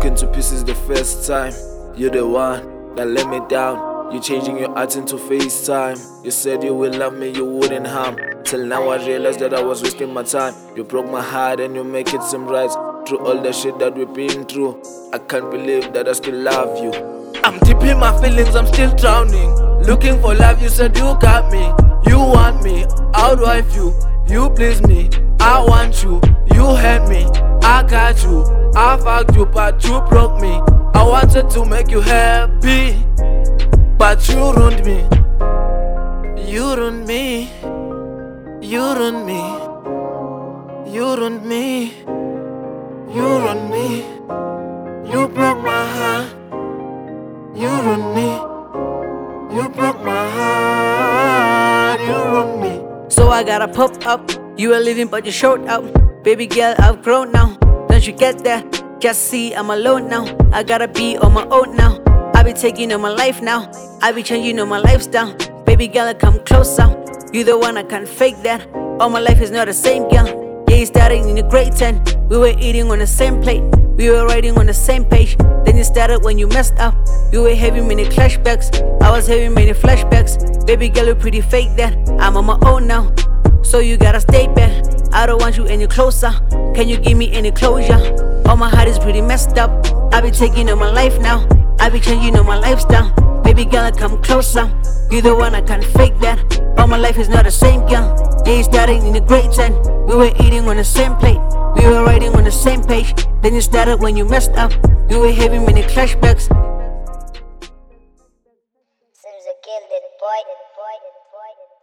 broke into pieces the first time. You're the one that let me down. You changing your art into FaceTime. You said you will love me, you wouldn't harm. Till now I realized that I was wasting my time. You broke my heart and you make it seem right. Through all the shit that we've been through, I can't believe that I still love you. I'm deep in my feelings, I'm still drowning. Looking for love, you said you got me. You want me, I'll wife you. You please me, I want you. You hurt me, I got you. I fucked you, but you broke me. I wanted to make you happy, but you ruined me. You ruined me. You ruined me. You ruined me. You ruined me. You broke my heart. You ruined me. You broke my heart. You ruined me. So I gotta pop up. You were leaving but you showed up. Baby girl, I've grown now. Don't you get that? Just see I'm alone now. I gotta be on my own now. I be taking on my life now. I be changing on my lifestyle. Baby girl, come closer. You the one, I can't fake that. All my life is not the same girl. Yeah, you started in the grade 10. We were eating on the same plate. We were writing on the same page. Then you started when you messed up. You were having many flashbacks. I was having many flashbacks. Baby girl, you pretty fake that. I'm on my own now, so you gotta stay back. I don't want you any closer. Can you give me any closure? All my heart is pretty messed up. I be taking on my life now. I be changing on my lifestyle. Baby girl, come closer. You the one, I can't fake that. All my life is not the same girl. Yeah, you started in the grade 10. We were eating on the same plate. We were writing on the same page. Then you started when you messed up. You were having many flashbacks. Seems I killed it, boy.